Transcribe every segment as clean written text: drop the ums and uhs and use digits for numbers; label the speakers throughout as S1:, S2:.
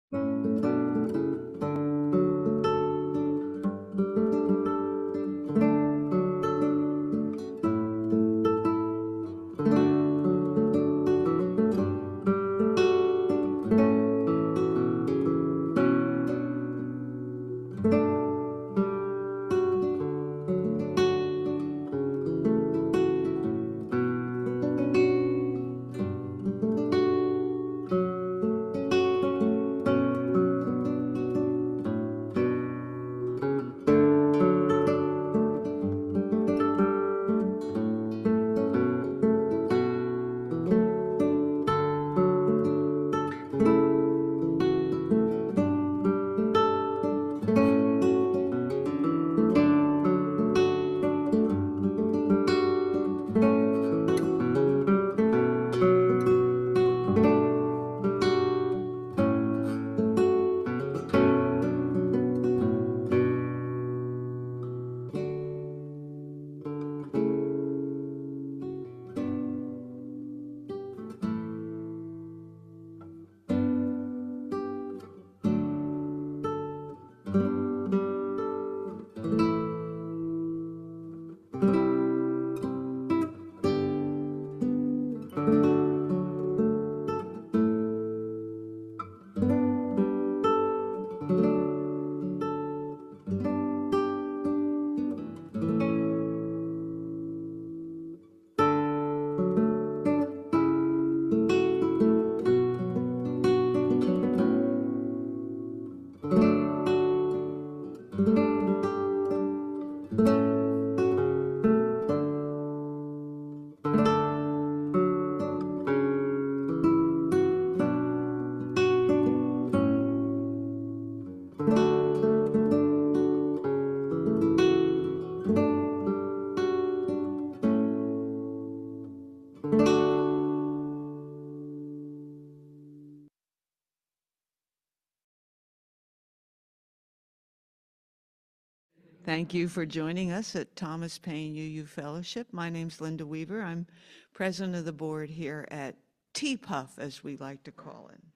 S1: Thank you for joining us at Thomas Paine UU Fellowship. My name's Linda Weaver. I'm president of the board here at TPUF, as we like to call it.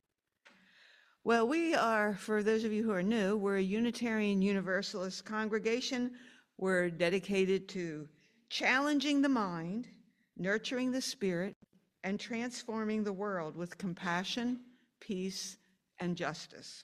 S1: Well, we are, for those of you who are new, we're a Unitarian Universalist congregation. We're dedicated to challenging the mind, nurturing the spirit, and transforming the world with compassion, peace, and justice.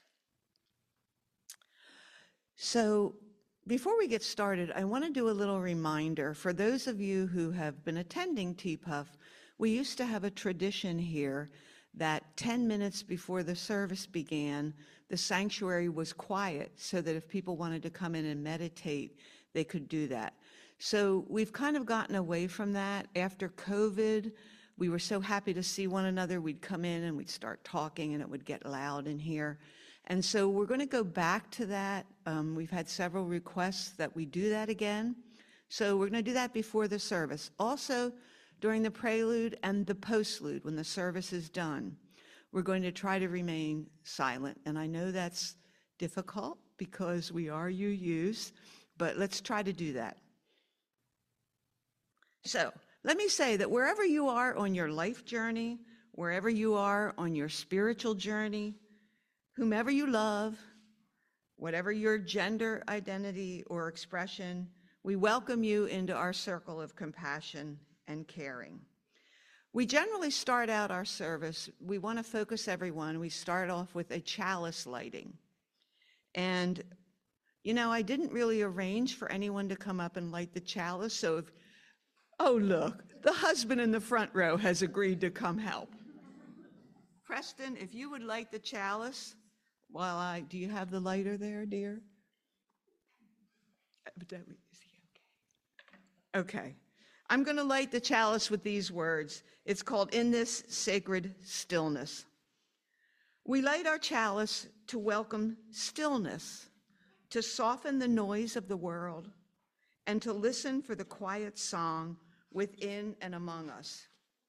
S1: So, before we get started, I want to do a little reminder. For those of you who have been attending TPUF, we used to have a tradition here that 10 minutes before the service began, the sanctuary was quiet so that if people wanted to come in and meditate, they could do that. So we've kind of gotten away from that. After COVID, we were so happy to see one another. We'd come in and we'd start talking and it would get loud in here. And so we're going to go back to that. We've had several requests that we do that again. So we're going to do that before the service. Also, during the prelude and the postlude, when the service is done, we're going to try to remain silent. And I know that's difficult because we are UUs, but let's try to do that. So let me say that wherever you are on your life journey, wherever you are on your spiritual journey, whomever you love, whatever your gender identity or expression, we welcome you into our circle of compassion and caring. We generally start out our service, we want to focus everyone, we start off with a chalice lighting. And, you know, I didn't really arrange for anyone to come up and light the chalice, so if, oh look, the husband in the front row has agreed to come help. Preston, if you would light the chalice, while do you have the lighter there, dear? Is he okay? Okay. I'm going to light the chalice with these words. It's called "In This Sacred Stillness." We light our chalice to welcome stillness, to soften the noise of the world, and to listen for the quiet song within and among us.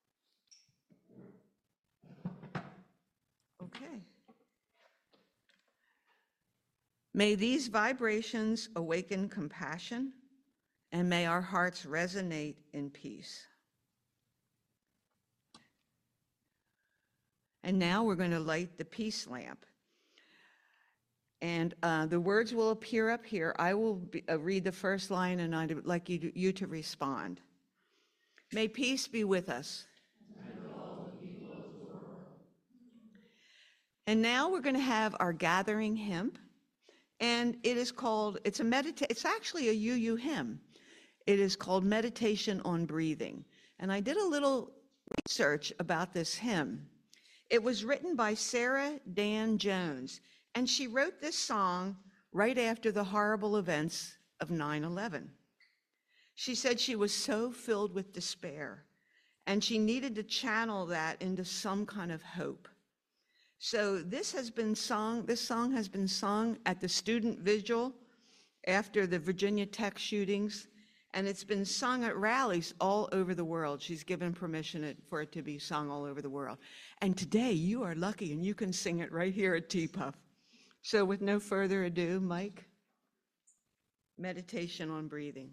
S1: Okay. May these vibrations awaken compassion, and may our hearts resonate in peace. And now we're going to light the peace lamp. And the words will appear up here. I will read the first line, and I'd like you to respond. May peace be with us. And now we're going to have our gathering hymn, and it's actually a UU hymn. It is called Meditation on Breathing. And I did a little research about this hymn. It was written by Sarah Dan Jones, and she wrote this song right after the horrible events of 9/11. She said she was so filled with despair, and she needed to channel that into some kind of hope. So this song has been sung at the student vigil after the Virginia Tech shootings, and it's been sung at rallies all over the world. She's given permission for it to be sung all over the world. And today you are lucky and you can sing it right here at TPUF. So with no further ado, Mike, Meditation on Breathing.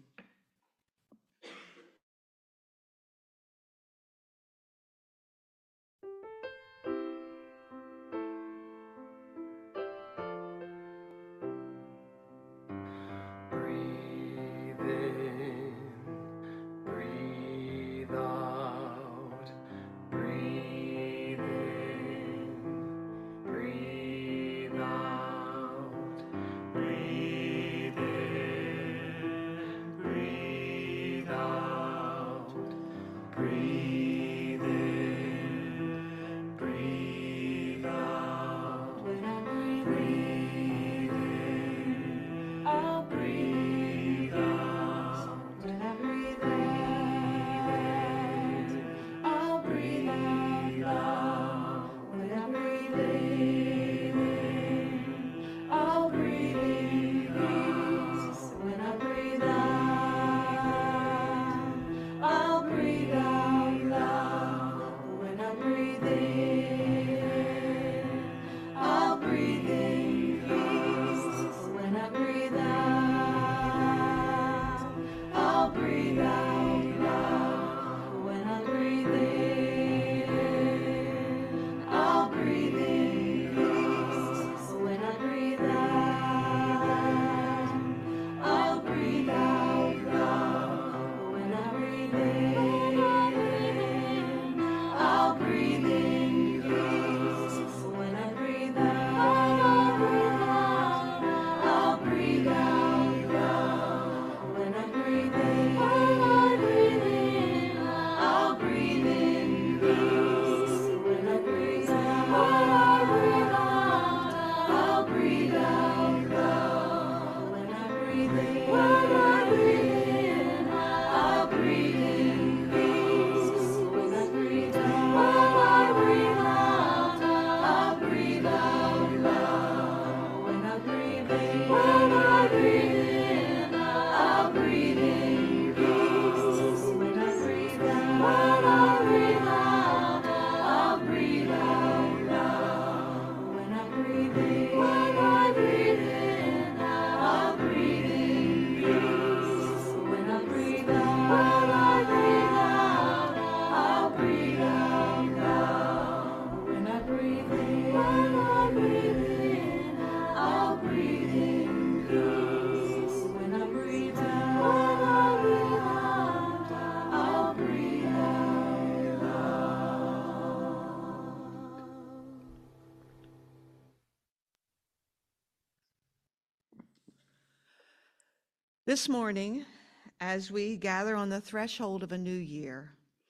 S1: This morning, as we gather on the threshold of a new year,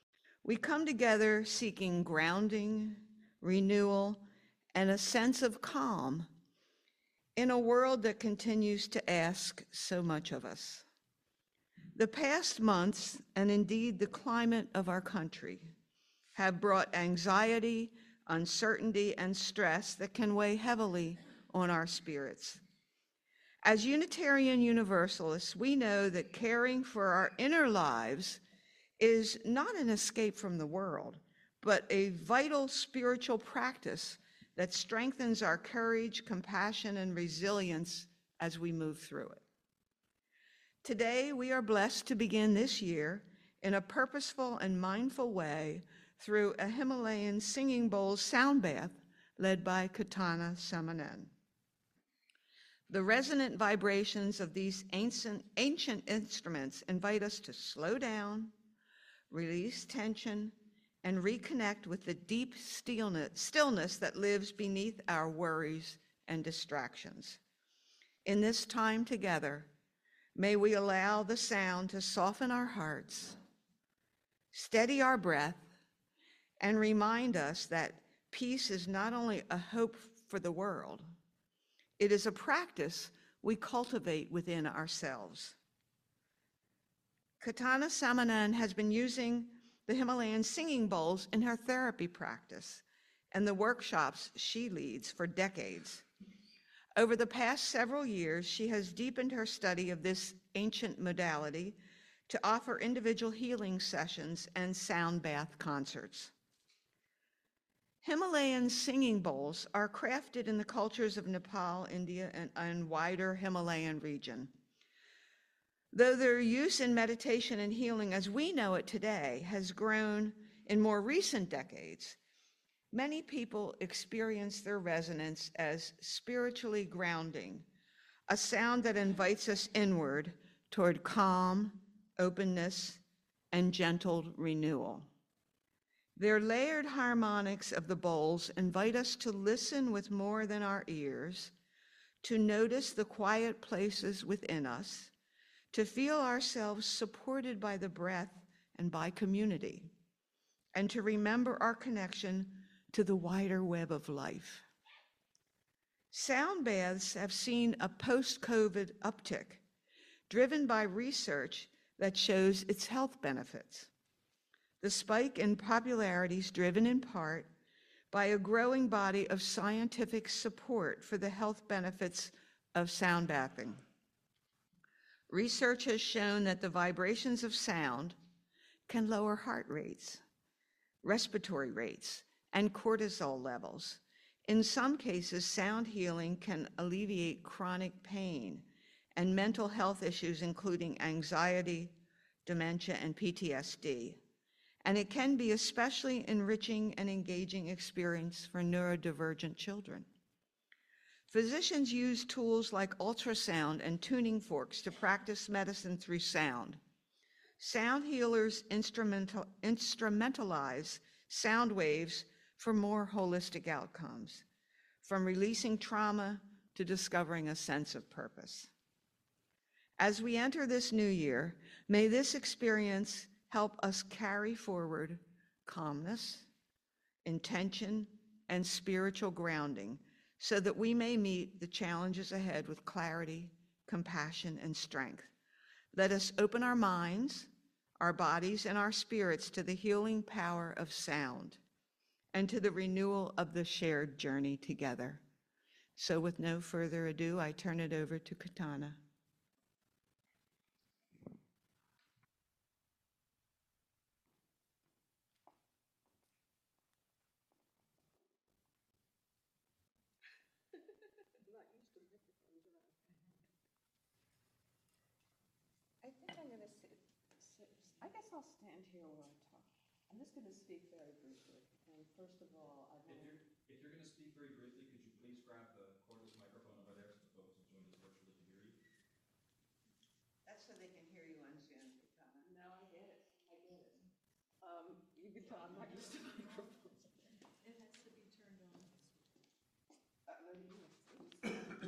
S1: we come together seeking grounding, renewal, and a sense of calm in a world that continues to ask so much of us. The past months, and indeed the climate of our country, have brought anxiety, uncertainty, and stress that can weigh heavily on our spirits. As Unitarian Universalists, we know that caring for our inner lives is not an escape from the world, but a vital spiritual practice that strengthens our courage, compassion, and resilience as we move through it. Today, we are blessed to begin this year in a purposeful and mindful way through a Himalayan singing bowl sound bath led by Katana Samanen. The resonant vibrations of these ancient instruments invite us to slow down, release tension, and reconnect with the deep stillness that lives beneath our worries and distractions. In this time together, may we allow the sound to soften our hearts, steady our breath, and remind us that peace is not only a hope for the world, it is a practice we cultivate within ourselves. Katana Samanan has been using the Himalayan singing bowls in her therapy practice and the workshops she leads for decades. Over the past several years, she has deepened her study of this ancient modality to offer individual healing sessions and sound bath concerts. Himalayan singing bowls are crafted in the cultures of Nepal, India, and wider Himalayan region. Though their use in meditation and healing as we know it today has grown in more recent decades, many people experience their resonance as spiritually grounding, a sound that invites us inward toward calm, openness, and gentle renewal. Their layered harmonics of the bowls invite us to listen with more than our ears, to notice the quiet places within us, to feel ourselves supported by the breath and by community, and to remember our connection to the wider web of life. Sound baths have seen a post-COVID uptick, driven by research that shows its health benefits. The spike in popularity is driven in part by a growing body of scientific support for the health benefits of sound bathing. Research has shown that the vibrations of sound can lower heart rates, respiratory rates, and cortisol levels. In some cases, sound healing can alleviate chronic pain and mental health issues, including anxiety, dementia, and PTSD. And it can be especially enriching and engaging experience for neurodivergent children. Physicians use tools like ultrasound and tuning forks to practice medicine through sound. Sound healers instrumentalize sound waves for more holistic outcomes, from releasing trauma to discovering a sense of purpose. As we enter this new year, may this experience help us carry forward calmness, intention, and spiritual grounding so that we may meet the challenges ahead with clarity, compassion, and strength. Let us open our minds, our bodies, and our spirits to the healing power of sound and to the renewal of the shared journey together. So with no further ado, I turn it over to Katana.
S2: I think I'm going to sit, I guess I'll stand here while I talk. I'm just going to speak very briefly. And first of all, I want to...
S3: If you're going to speak very briefly, could you please grab the cordless microphone over there so the folks who joined us virtually can hear you?
S1: That's so they can hear you on Zoom, Katana.
S2: No, I get it. I get it. You can tell I'm not used to microphones. It has to be turned on. Let me do it.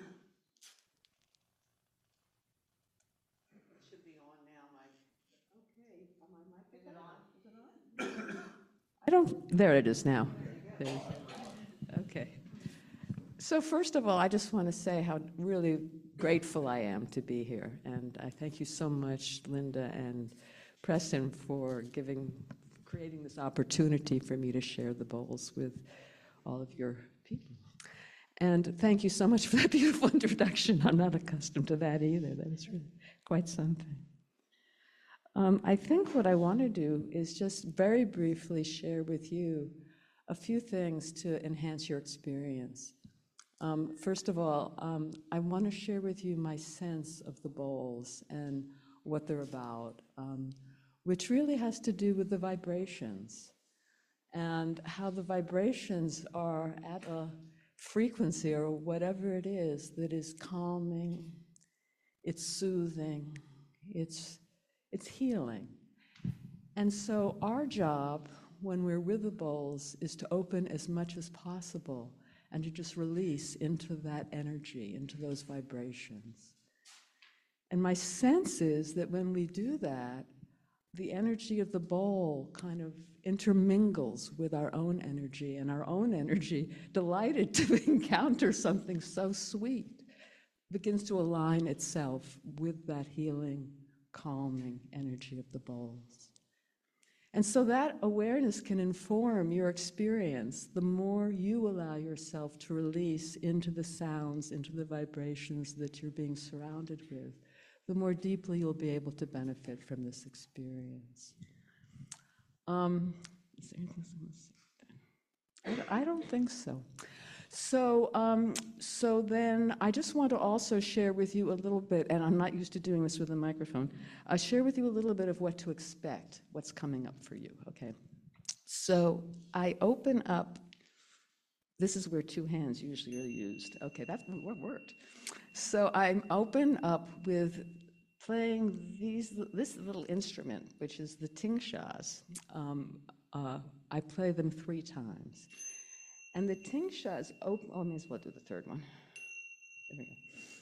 S1: It should be on now, Mike.
S2: Okay, my mic is on. Is it on? I don't, there it is now. There. Okay. So first of all, I just want to say how really grateful I am to be here. And I thank you so much, Linda and Preston, for creating this opportunity for me to share the bowls with all of your people. And thank you so much for that beautiful introduction. I'm not accustomed to that either. That is really quite something. I think what I want to do is just very briefly share with you a few things to enhance your experience. First of all, I want to share with you my sense of the bowls and what they're about, which really has to do with the vibrations and how the vibrations are at a frequency or whatever it is that is calming, it's soothing, it's healing. And so our job when we're with the bowls is to open as much as possible and to just release into that energy, into those vibrations. And my sense is that when we do that, the energy of the bowl kind of intermingles with our own energy, and our own energy, delighted to encounter something so sweet, begins to align itself with that healing, calming energy of the bowls. And so that awareness can inform your experience the more you allow yourself to release into the sounds, into the vibrations that you're being surrounded with, the more deeply you'll be able to benefit from this experience. Is there anything else? I don't think so. So then I just want to also share with you a little bit, and I'm not used to doing this with a microphone, share with you a little bit of what to expect, what's coming up for you, okay? So I open up, this is where two hands usually are used. Okay, that worked. So I open up with playing this little instrument, which is the tingshas. I play them 3 times. And the tingshas open, I may as well do the third one. There we go.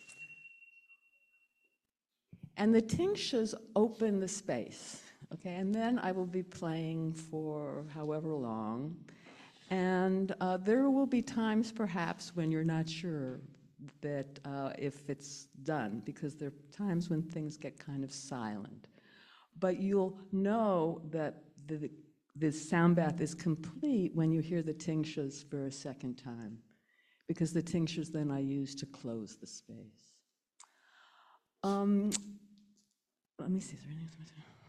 S2: And the tingshas open the space, okay? And then I will be playing for however long. And there will be times perhaps when you're not sure that if it's done, because there are times when things get kind of silent. But you'll know that this sound bath is complete when you hear the tingshas for a second time, because the tingshas then I use to close the space. Let me see, is there anything?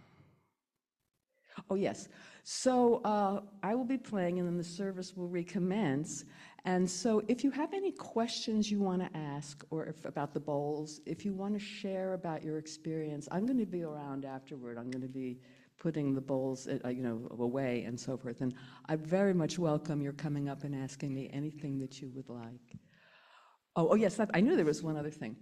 S2: Oh, yes. So I will be playing, and then the service will recommence. And so if you have any questions you want to ask, or about the bowls, if you want to share about your experience, I'm going to be around afterward. I'm going to be putting the bowls, away and so forth. And I very much welcome your coming up and asking me anything that you would like. Oh yes, I knew there was one other thing.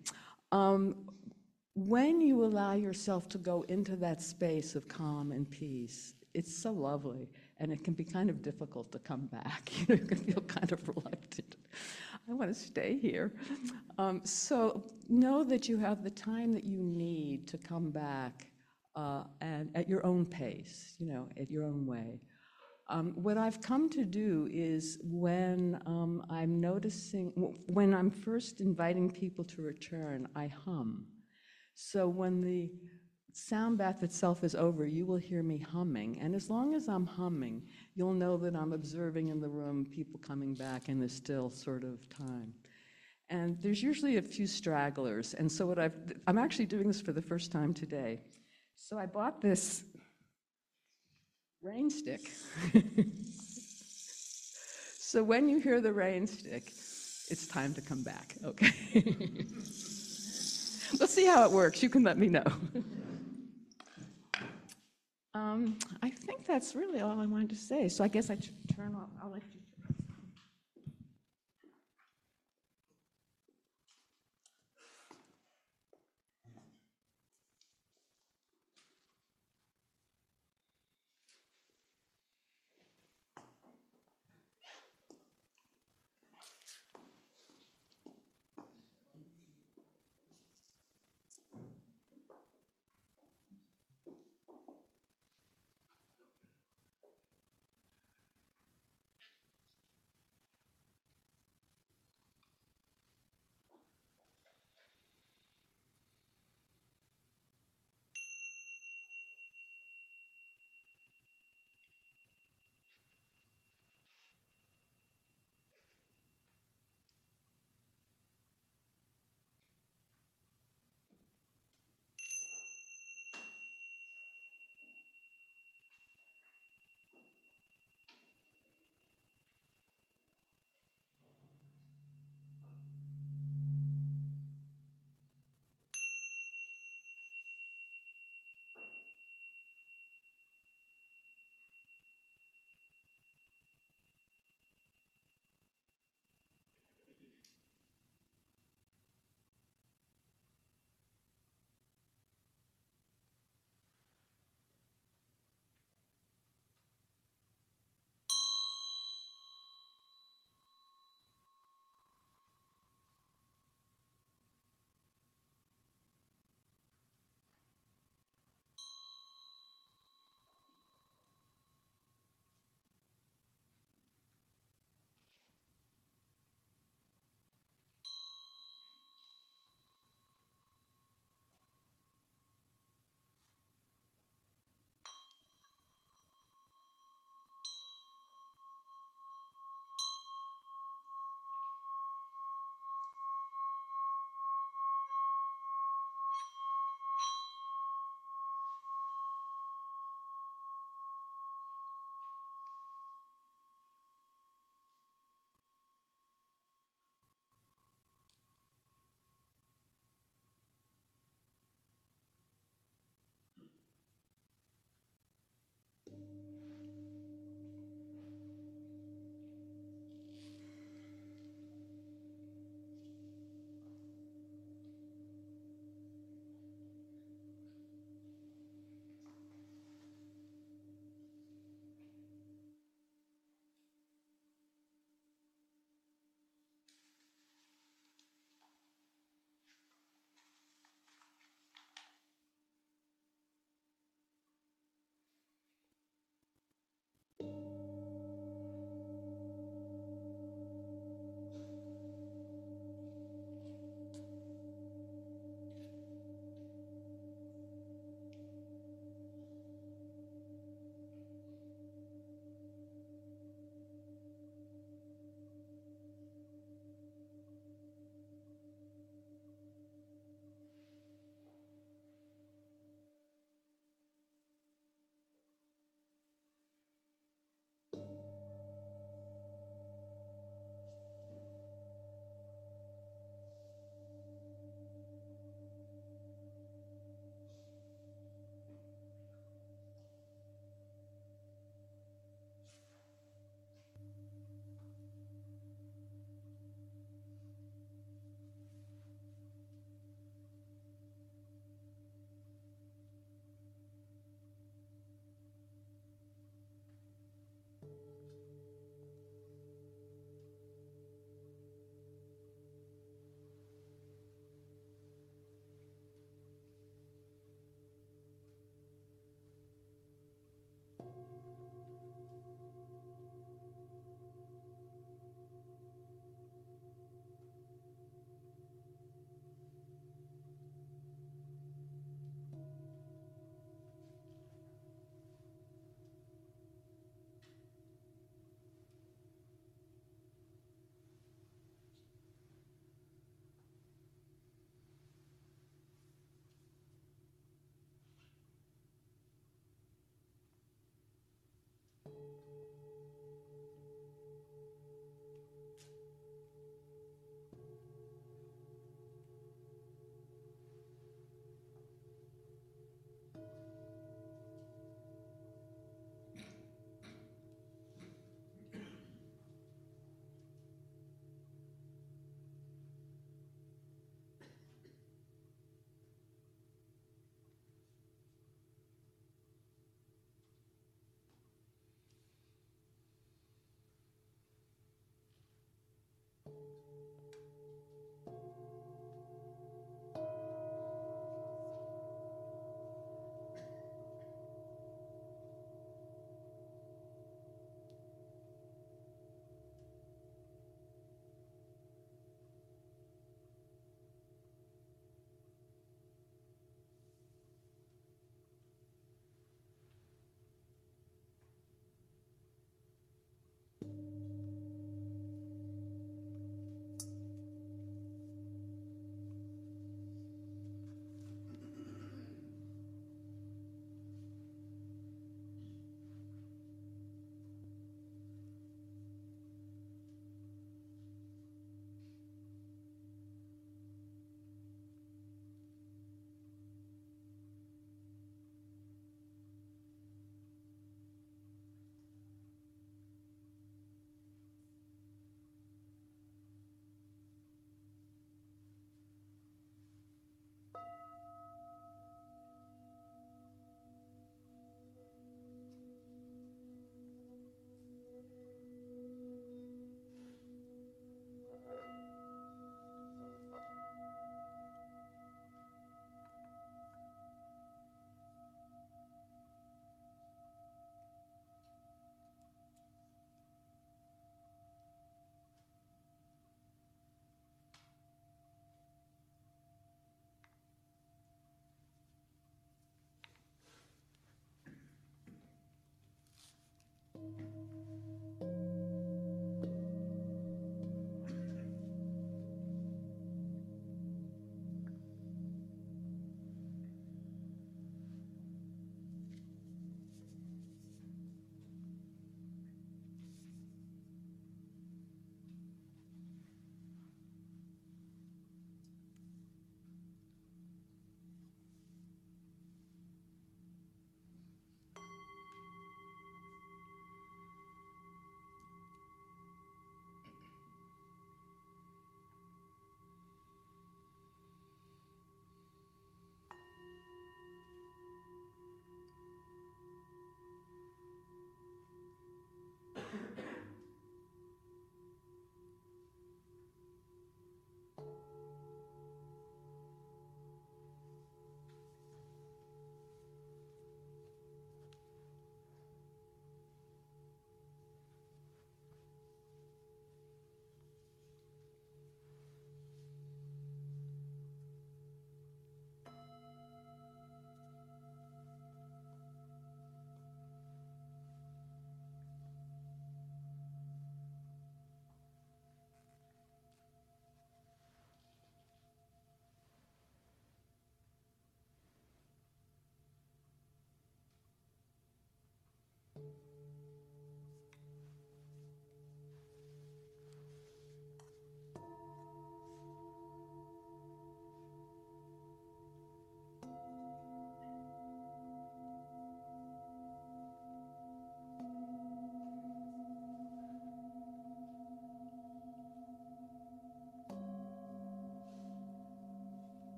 S2: When you allow yourself to go into that space of calm and peace, it's so lovely, and it can be kind of difficult to come back. You can feel kind of reluctant. I want to stay here. So know that you have the time that you need to come back and at your own pace, at your own way. What I've come to do is when when I'm first inviting people to return, I hum. So when the sound bath itself is over, you will hear me humming. And as long as I'm humming, you'll know that I'm observing in the room people coming back in the still sort of time. And there's usually a few stragglers. And so I'm actually doing this for the first time today. So I bought this rain stick. So when you hear the rain stick, it's time to come back, okay? We'll see how it works. You can let me know. I think that's really all I wanted to say. So I guess I turn off. I'll let you.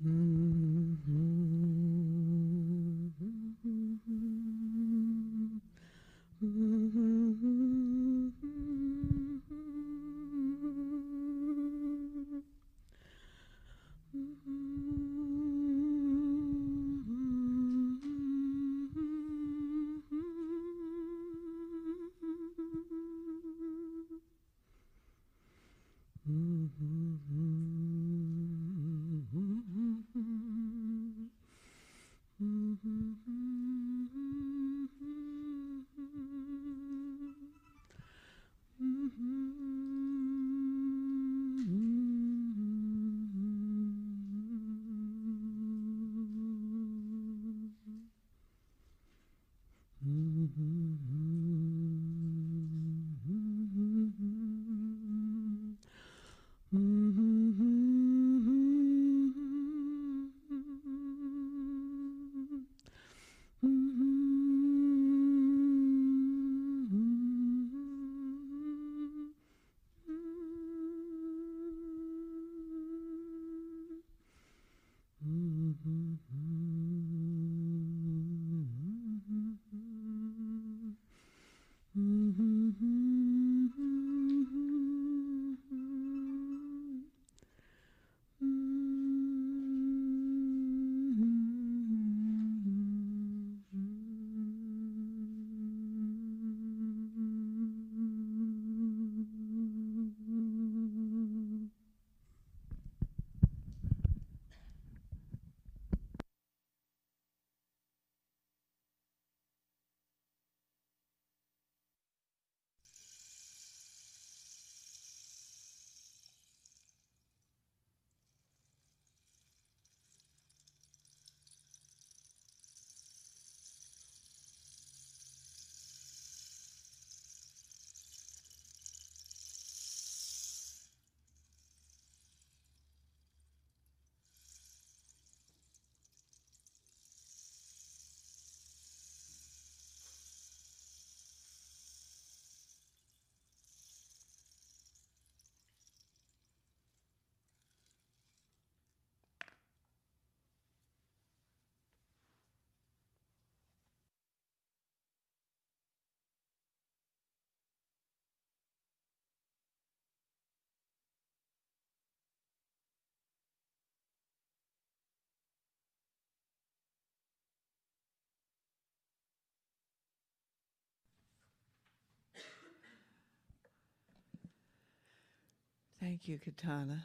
S1: Thank you, Katana.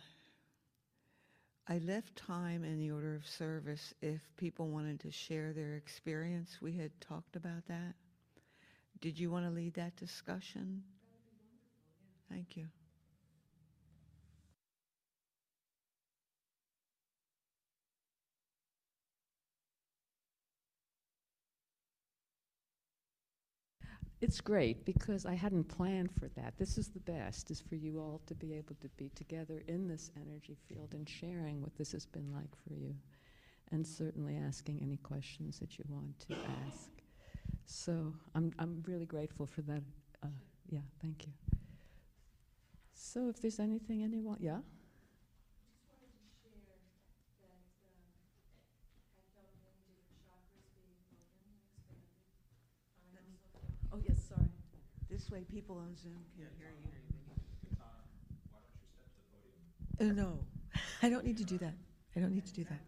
S1: I left time in the order of service if people wanted to share their experience. We had talked about that. Did you want to lead that discussion? Thank you.
S2: It's great because I hadn't planned for that. This is the best, is for you all to be able to be together in this energy field and sharing what this has been like for you, and certainly asking any questions that you want to ask. So I'm really grateful for that. Yeah, thank you. So if there's anything anyone, yeah? Oh, yes, sorry.
S1: This way people on Zoom can hear you.
S3: Katana, why don't you step to the podium?
S4: No, I don't need to do that. I don't need to do that.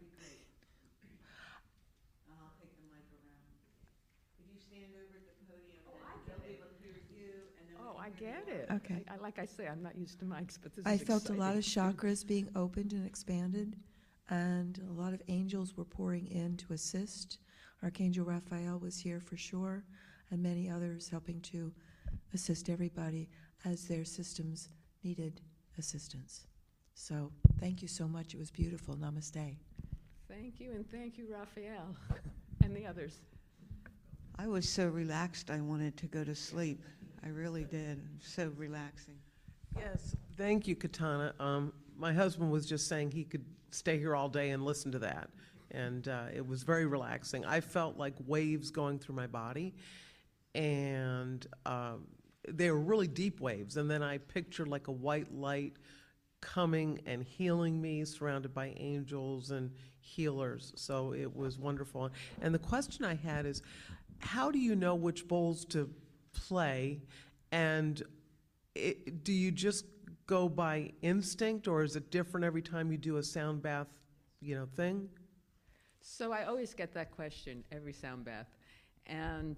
S1: And I'll take the mic around. If you stand over at the podium, then they'll be able to hear you, and then
S2: Oh,
S1: we
S2: I
S1: can hear
S2: get
S1: you.
S2: it.
S4: Okay.
S2: Like I say, I'm not used to mics, but this
S4: I
S2: is
S4: felt a lot of
S2: exciting.
S4: chakras being opened and expanded, and a lot of angels were pouring in to assist. Archangel Raphael was here for sure, and many others helping to assist everybody as their systems needed assistance. So thank you so much. It was beautiful. Namaste.
S2: Thank you, and thank you, Raphael, and the others.
S1: I was so relaxed, I wanted to go to sleep. I really did. So relaxing.
S5: Yes, thank you, Katana. My husband was just saying he could stay here all day and listen to that, and it was very relaxing. I felt like waves going through my body, and they were really deep waves, and then I pictured like a white light coming and healing me, surrounded by angels and healers. So it was wonderful. And the question I had is, how do you know which bowls to play? And do you just go by instinct, or is it different every time you do a sound bath, thing?
S2: So I always get that question every sound bath. And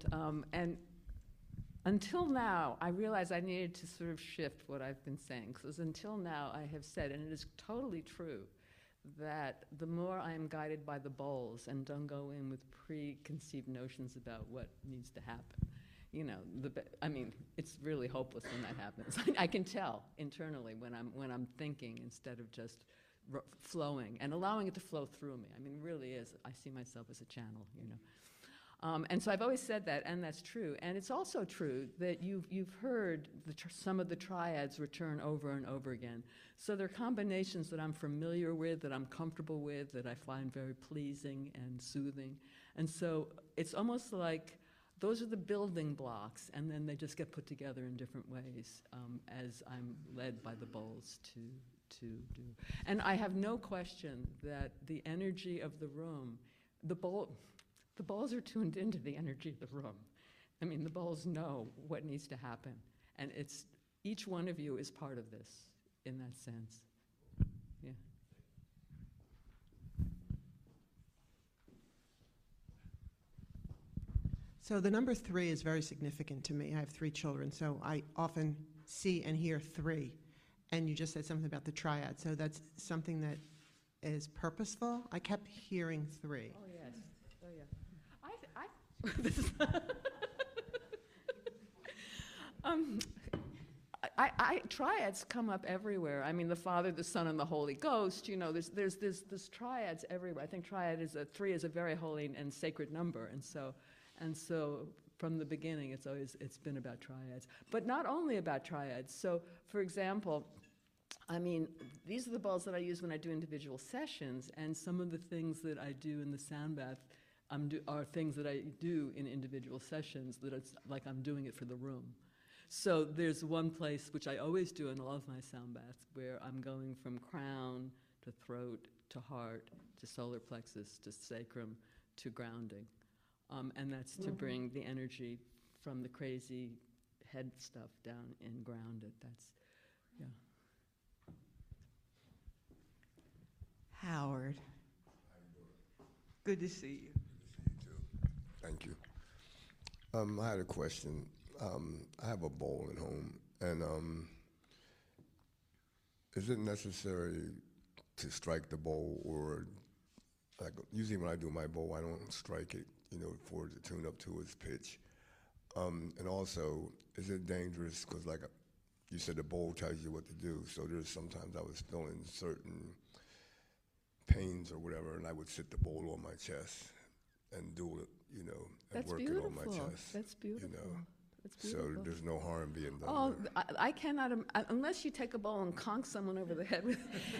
S2: until now, I realized I needed to sort of shift what I've been saying, because until now I have said, and it is totally true, that the more I am guided by the bowls and don't go in with preconceived notions about what needs to happen, it's really hopeless when that happens. I can tell internally when I'm thinking instead of just flowing and allowing it to flow through me. I mean, it really is. I see myself as a channel, And so I've always said that, and that's true. And it's also true that you've heard some of the triads return over and over again. So they're combinations that I'm familiar with, that I'm comfortable with, that I find very pleasing and soothing. And so it's almost like those are the building blocks, and then they just get put together in different ways as I'm led by the bowls to do. And I have no question that the energy of the room, the bowls are tuned into the energy of the room. I mean, the bowls know what needs to happen. And each one of you is part of this in that sense. Yeah.
S6: So the number 3 is very significant to me. I have 3 children, so I often see and hear 3. And you just said something about the triad, so that's something that is purposeful. I kept hearing 3.
S2: Oh, yes. Oh, yeah. This is triads come up everywhere. I mean, the Father, the Son, and the Holy Ghost. There's triads everywhere. I think 3 is a very holy and sacred number, and so from the beginning, it's been about triads. But not only about triads. So, for example, I mean, these are the bowls that I use when I do individual sessions, and some of the things that I do in the sound bath are things that I do in individual sessions that it's like I'm doing it for the room. So there's one place, which I always do in all of my sound baths, where I'm going from crown to throat to heart to solar plexus to sacrum to grounding. And that's to bring the energy from the crazy head stuff down and ground it. Yeah.
S1: Howard. Good to see you.
S7: Thank you. I had a question. I have a bowl at home, and is it necessary to strike the bowl, or like usually when I do my bowl, I don't strike it, for it to tune up to its pitch. And also, is it dangerous? Because like you said, the bowl tells you what to do. So there's sometimes I was feeling certain pains or whatever, and I would sit the bowl on my chest and do it, and
S2: That's
S7: work
S2: beautiful.
S7: it on my chest.
S2: That's beautiful. That's
S7: So
S2: beautiful.
S7: there's no harm being done.
S2: Oh,
S7: there.
S2: I cannot, unless you take a bowl and conk someone over the head with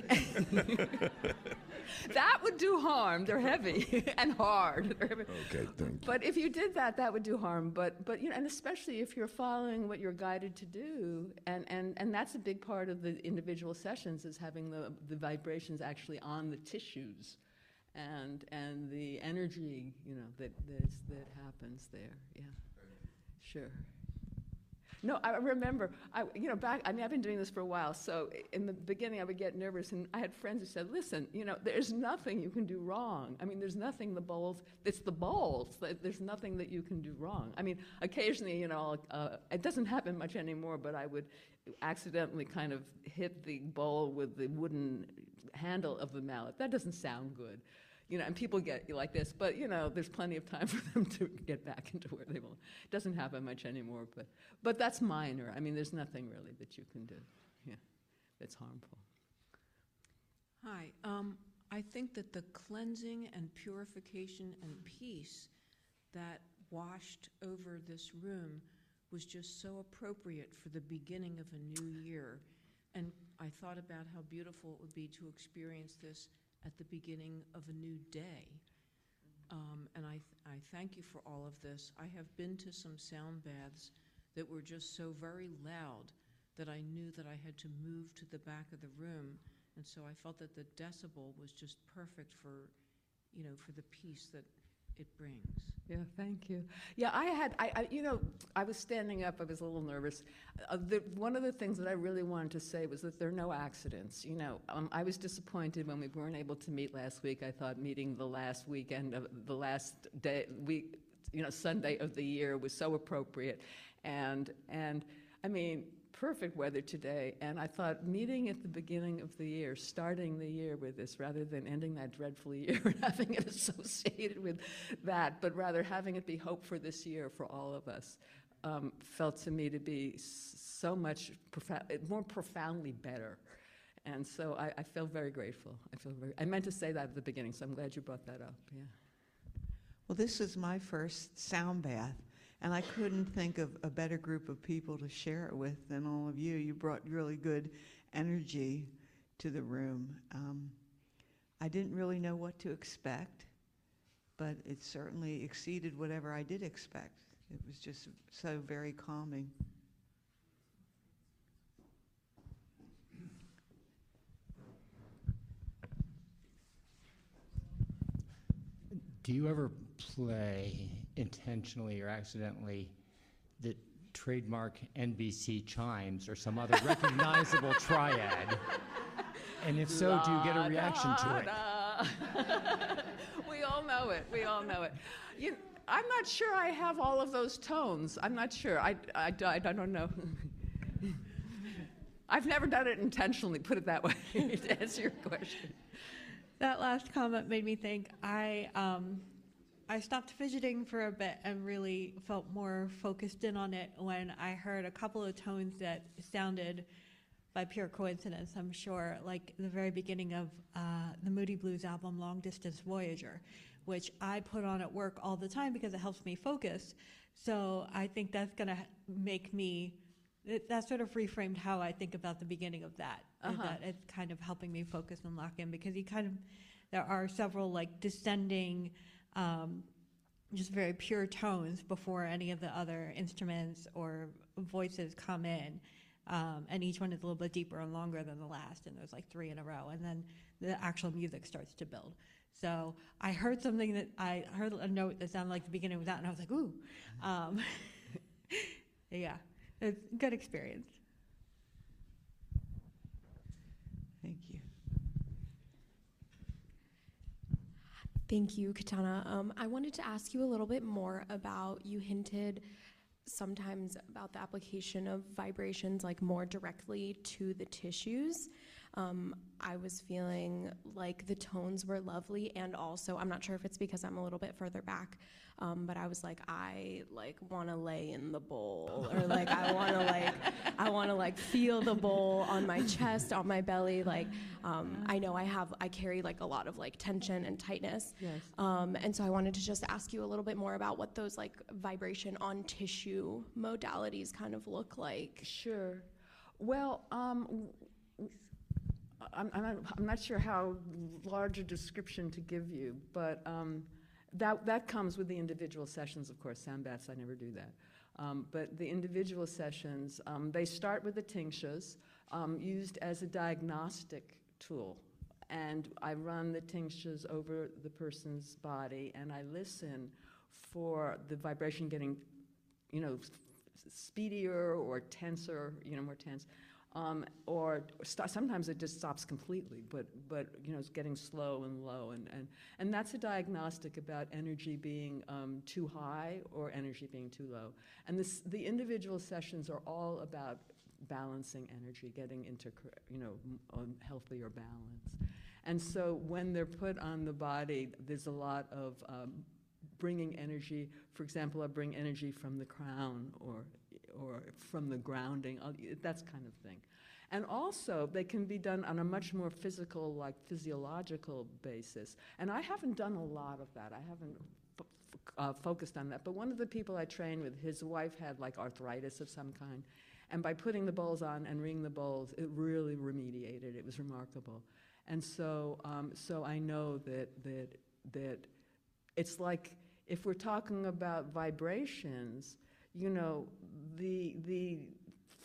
S2: that would do harm. They're heavy and hard.
S7: Okay, thank you.
S2: But if you did that, that would do harm. But and especially if you're following what you're guided to do, and that's a big part of the individual sessions, is having the vibrations actually on the tissues, and the energy, that happens there. Yeah, sure. No, I remember, I've been doing this for a while, so in the beginning I would get nervous, and I had friends who said, listen, there's nothing you can do wrong. I mean, there's nothing it's the bowls, there's nothing that you can do wrong. I mean, occasionally, it doesn't happen much anymore, but I would accidentally kind of hit the bowl with the wooden handle of the mallet. That doesn't sound good. And people get like this, but, there's plenty of time for them to get back into where they belong. It doesn't happen much anymore, but that's minor. I mean, there's nothing really that you can do, that's harmful.
S8: Hi. I think that the cleansing and purification and peace that washed over this room was just so appropriate for the beginning of a new year. And I thought about how beautiful it would be to experience this at the beginning of a new day. And I thank you for all of this. I have been to some sound baths that were just so very loud that I knew that I had to move to the back of the room. And so I felt that the decibel was just perfect for for the peace that it brings.
S2: Yeah, thank you. Yeah, I was standing up, I was a little nervous. One of the things that I really wanted to say was that there are no accidents. I was disappointed when we weren't able to meet last week. I thought meeting the last weekend of the last day, Sunday of the year was so appropriate. And I mean, perfect weather today, and I thought meeting at the beginning of the year, starting the year with this, rather than ending that dreadful year and having it associated with that, but rather having it be hope for this year for all of us, felt to me to be so much more profoundly better. And so I feel very grateful. I meant to say that at the beginning, so I'm glad you brought that up. Yeah.
S1: Well, this is my first sound bath, and I couldn't think of a better group of people to share it with than all of you. You brought really good energy to the room. I didn't really know what to expect, but it certainly exceeded whatever I did expect. It was just so very calming.
S9: Do you ever play intentionally or accidentally the trademark NBC chimes or some other recognizable triad? And if so, do you get a reaction to it?
S2: We all know it. I'm not sure I have all of those tones. I'm not sure. I don't know. I've never done it intentionally, put it that way, to answer your question.
S10: That last comment made me think I stopped fidgeting for a bit and really felt more focused in on it when I heard a couple of tones that sounded, by pure coincidence, I'm sure, like the very beginning of the Moody Blues album, Long Distance Voyager, which I put on at work all the time because it helps me focus. So I think that's going to make me, that sort of reframed how I think about the beginning of that. Is that it's kind of helping me focus and lock in, because there are several like descending, just very pure tones before any of the other instruments or voices come in. And each one is a little bit deeper and longer than the last, and there's like 3 in a row, and then the actual music starts to build. So I heard I heard a note that sounded like the beginning of that, and I was like, ooh. Yeah, it's a good experience.
S1: Thank you.
S11: Thank you, Katana. I wanted to ask you a little bit more about, you hinted sometimes about the application of vibrations like more directly to the tissues. I was feeling like the tones were lovely, and also I'm not sure if it's because I'm a little bit further back, but I was like, I want to lay in the bowl, or like I want to feel the bowl on my chest, on my belly. I know I carry like a lot of like tension and tightness.
S2: Yes.
S11: And so I wanted to just ask you a little bit more about what those like vibration on tissue modalities kind of look like.
S2: Sure. Well, I'm not sure how large a description to give you, but that comes with the individual sessions, of course. Sound baths, I never do that. But the individual sessions, they start with the tinctures, used as a diagnostic tool. And I run the tinctures over the person's body, and I listen for the vibration getting, speedier or tenser, more tense. Sometimes it just stops completely, but it's getting slow and low, and that's a diagnostic about energy being too high or energy being too low. And the individual sessions are all about balancing energy, getting into healthier balance. And so when they're put on the body, there's a lot of bringing energy. For example, I bring energy from the crown or from the grounding, that kind of thing. And also, they can be done on a much more physiological basis. And I haven't done a lot of that. I haven't focused on that. But one of the people I trained with, his wife had like arthritis of some kind. And by putting the bowls on and ringing the bowls, it really remediated. It was remarkable. And so I know that it's like, if we're talking about vibrations, the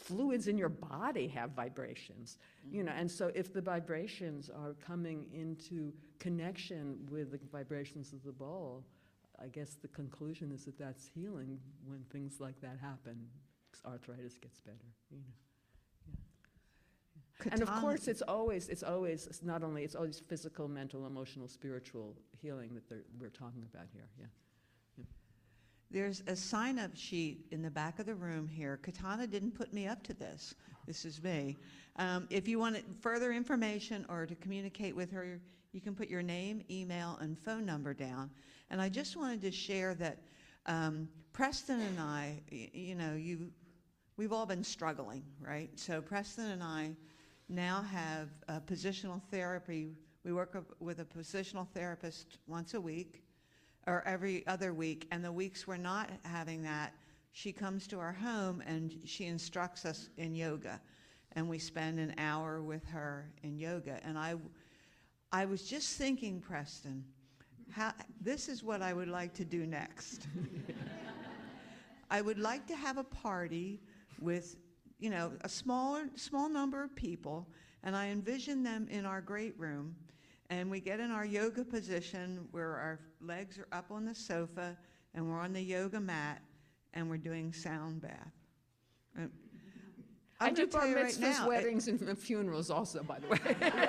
S2: fluids in your body have vibrations, you know, and so if the vibrations are coming into connection with the vibrations of the bowl, I guess the conclusion is that that's healing when things like that happen. Arthritis gets better, you know. And of course, it's always not only, it's always physical, mental, emotional, spiritual healing that we're talking about here, yeah.
S1: There's a sign-up sheet in the back of the room here. Katana didn't put me up to this. This is me. If you want further information or to communicate with her, you can put your name, email, and phone number down. And I just wanted to share that Preston and I, you know, we've all been struggling, right? So Preston and I now have positional therapy. We work with a positional therapist once a week or every other week, and the weeks we're not having that, she comes to our home and she instructs us in yoga, and we spend an hour with her in yoga. And I was just thinking, Preston, this is what I would like to do next. I would like to have a party with, you know, a small number of people, and I envision them in our great room, and we get in our yoga position where our legs are up on the sofa and we're on the yoga mat and we're doing sound bath.
S2: I do bar mitzvahs, weddings, and funerals also, by the way.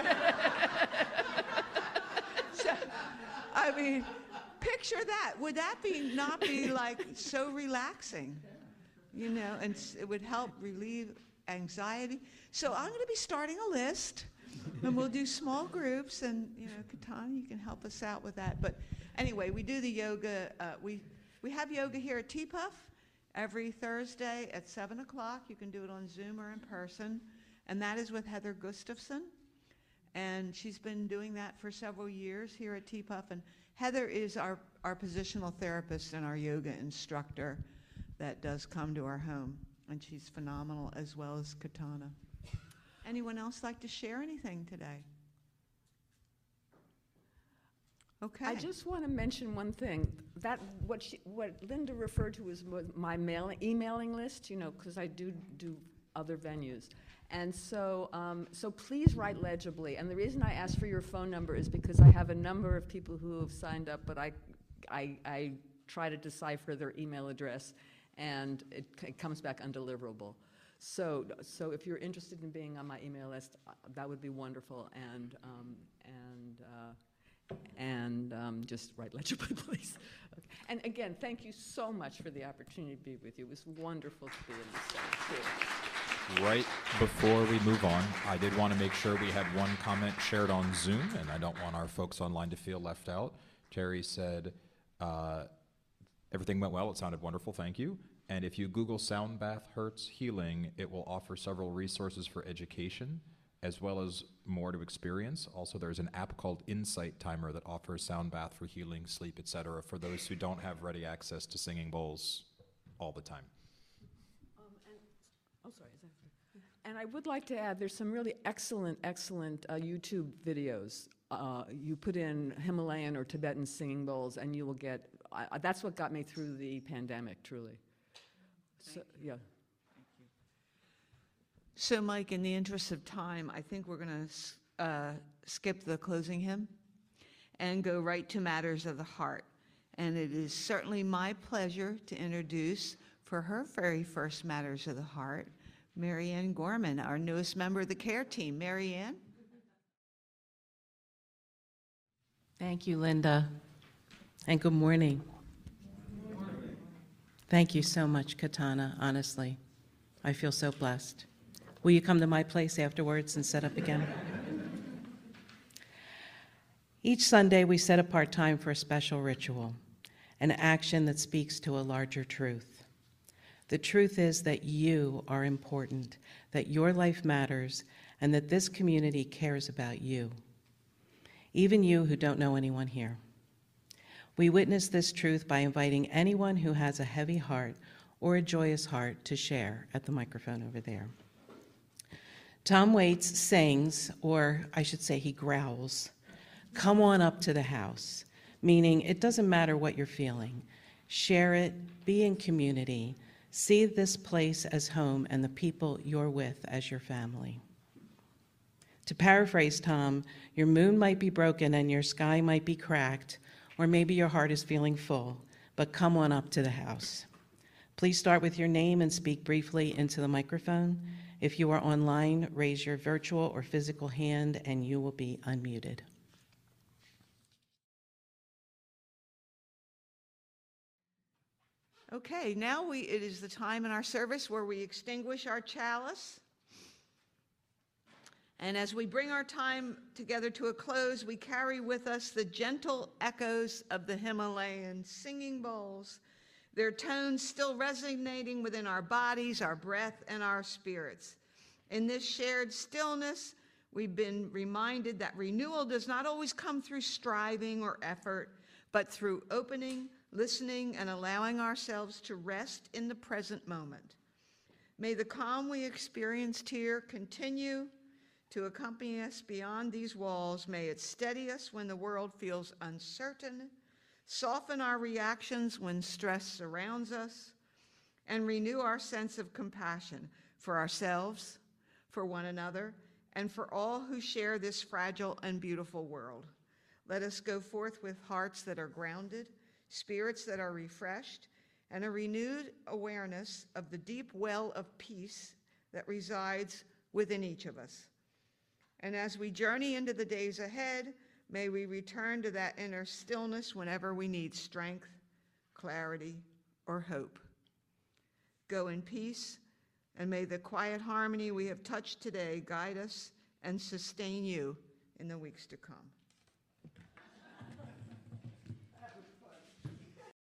S1: So, I mean, picture that. Would that not be like so relaxing? You know, and it would help relieve anxiety. So I'm going to be starting a list, and we'll do small groups, and, you know, Katana, you can help us out with that. But anyway, we do the yoga. We have yoga here at TPUF every Thursday at 7 o'clock. You can do it on Zoom or in person, and that is with Heather Gustafson. And she's been doing that for several years here at TPUF. And Heather is our positional therapist and our yoga instructor that does come to our home, and she's phenomenal, as well as Katana. Anyone else like to share anything today? Okay.
S2: I just want to mention one thing. That what Linda referred to as my emailing list, you know, because I do other venues. And so, so please write legibly. And the reason I asked for your phone number is because I have a number of people who have signed up, but I try to decipher their email address, and it comes back undeliverable. So if you're interested in being on my email list, that would be wonderful. And just write legibly, please. Okay. And again, thank you so much for the opportunity to be with you. It was wonderful to be in this setting, too.
S3: Right before we move on, I did want to make sure we had one comment shared on Zoom, and I don't want our folks online to feel left out. Terry said, everything went well, it sounded wonderful, thank you. And if you Google Sound Bath Hertz Healing, it will offer several resources for education, as well as more to experience. Also, there's an app called Insight Timer that offers sound bath for healing, sleep, etc., for those who don't have ready access to singing bowls all the time.
S2: And I would like to add, there's some really excellent YouTube videos. You put in Himalayan or Tibetan singing bowls, and you will get, that's what got me through the pandemic, truly. So, yeah.
S1: So, Mike, in the interest of time, I think we're going to skip the closing hymn and go right to Matters of the Heart. And it is certainly my pleasure to introduce, for her very first Matters of the Heart, Marianne Gorman, our newest member of the care team. Marianne?
S12: Thank you, Linda, and good morning. Thank you so much, Katana, honestly. I feel so blessed. Will you come to my place afterwards and set up again? Each Sunday, we set apart time for a special ritual, an action that speaks to a larger truth. The truth is that you are important, that your life matters, and that this community cares about you, even you who don't know anyone here. We witness this truth by inviting anyone who has a heavy heart or a joyous heart to share at the microphone over there. Tom Waits sings, or I should say he growls, "Come on up to the house," meaning it doesn't matter what you're feeling. Share it, be in community, See this place as home and the people you're with as your family. To paraphrase Tom, your moon might be broken and your sky might be cracked, or maybe your heart is feeling full, but come on up to the house. Please start with your name and speak briefly into the microphone. If you are online, raise your virtual or physical hand and you will be unmuted.
S1: Okay, now it is the time in our service where we extinguish our chalice. And as we bring our time together to a close, we carry with us the gentle echoes of the Himalayan singing bowls, their tones still resonating within our bodies, our breath, and our spirits. In this shared stillness, we've been reminded that renewal does not always come through striving or effort, but through opening, listening, and allowing ourselves to rest in the present moment. May the calm we experienced here continue to accompany us beyond these walls. May it steady us when the world feels uncertain, soften our reactions when stress surrounds us, and renew our sense of compassion for ourselves, for one another, and for all who share this fragile and beautiful world. Let us go forth with hearts that are grounded, spirits that are refreshed, and a renewed awareness of the deep well of peace that resides within each of us. And as we journey into the days ahead, may we return to that inner stillness whenever we need strength, clarity, or hope. Go in peace, and may the quiet harmony we have touched today guide us and sustain you in the weeks to come.